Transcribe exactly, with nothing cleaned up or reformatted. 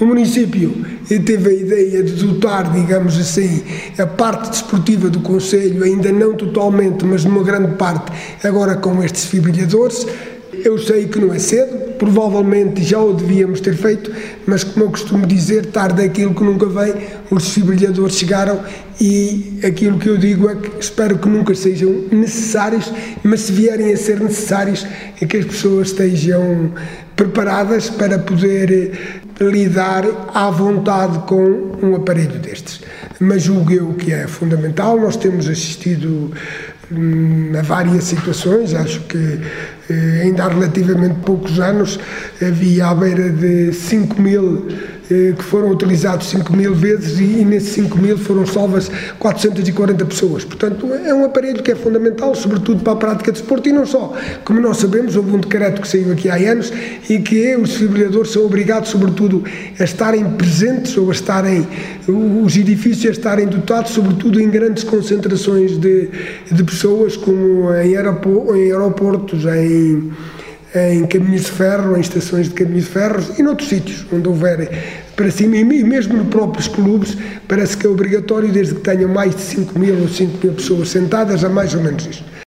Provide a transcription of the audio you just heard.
O município teve a ideia de dotar, digamos assim, a parte desportiva do concelho, ainda não totalmente, mas numa grande parte, agora com estes desfibrilhadores. Eu sei que não é cedo, provavelmente já o devíamos ter feito, mas como eu costumo dizer, tarde é aquilo que nunca vem, os desfibrilhadores chegaram e aquilo que eu digo é que espero que nunca sejam necessários, mas se vierem a ser necessários, é que as pessoas estejam preparadas para poder lidar à vontade com um aparelho destes. Mas julgo eu que é fundamental. Nós temos assistido hum, a várias situações, acho que eh, ainda há relativamente poucos anos havia à beira de cinco mil eh, que foram utilizados cinco mil vezes e, e nesses cinco mil foram salvas quatrocentas e quarenta pessoas. Portanto, é um aparelho que é fundamental, sobretudo para a prática de desporto e não só. Como nós sabemos, houve um decreto que saiu aqui há anos e que os desfibriladores são obrigados, sobretudo, a estarem presentes ou a estarem, os edifícios a estarem dotados, sobretudo em grandes concentrações de, de pessoas, como em aeroportos, em, em caminhos de ferro, em estações de caminhos de ferro e noutros sítios onde houver para cima, e mesmo nos próprios clubes, parece que é obrigatório, desde que tenham mais de cinco mil ou cinco mil pessoas sentadas, a mais ou menos isto.